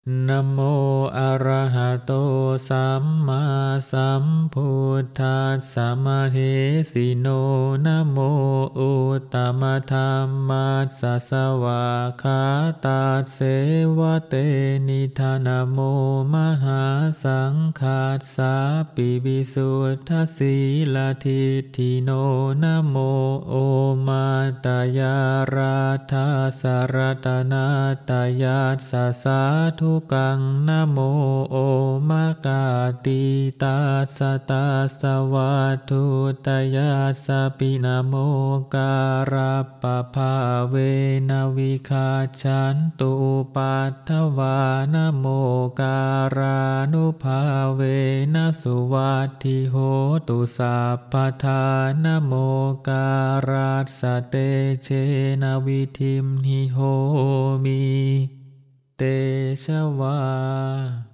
นะโมอะระหะโตสัมมาสัมพุทธัสสะมะเหสิโนนะโมอุตตมะธัมมัสสะสวะคาตาเสวะเตนิธานะโมมหาสังฆัสสะปิวิสุทธสีลทิฏฐิโนนะโมโอมาตยาราธาสารตนาตยัสสะสาธุกังนะโมโอมากาติตาสตาสวัตถุตยัสสะปินะโมการัปปภาเวนะวิคาชันตุปัฏฐวานะโมการานุภาเวนะสุวัตถิโหตุสัพพทานะโมการัสสะเตเชนะวิธิมหิโหมิเตชะวา